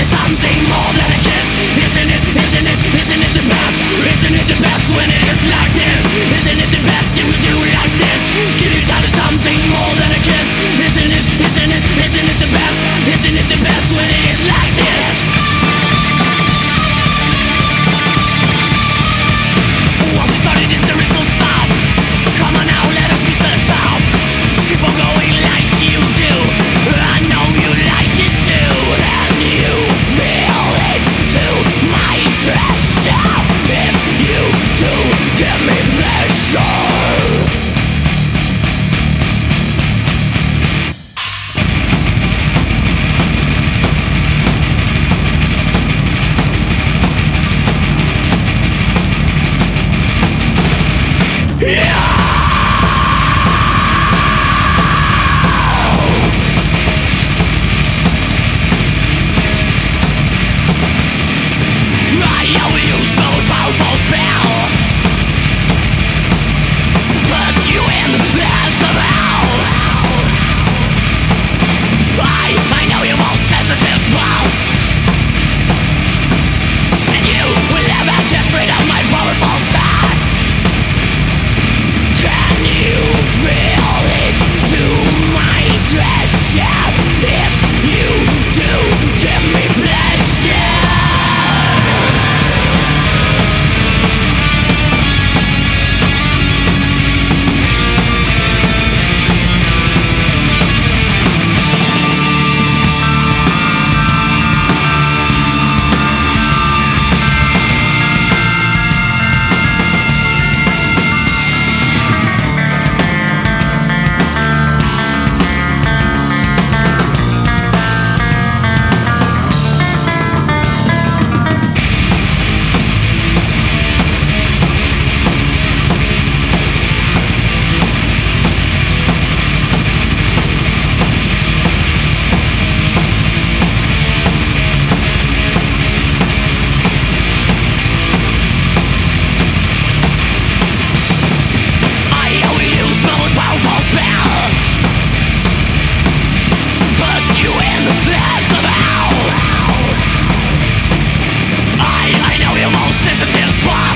something more than a kiss. Isn't it, isn't it, isn't it the best? Isn't it the best when it is like this? Isn't it the best if we do like this? Give each other something more than a kiss. Isn't it, isn't it, isn't it the best? Isn't it the best when it is like this? Once we started this there is no stop. Come on now, let us reach the top. Keep on going like you do. I know you like it too. Can you feel it too? My treasure. If you do, give me pleasure. I know you're most sensitive spot.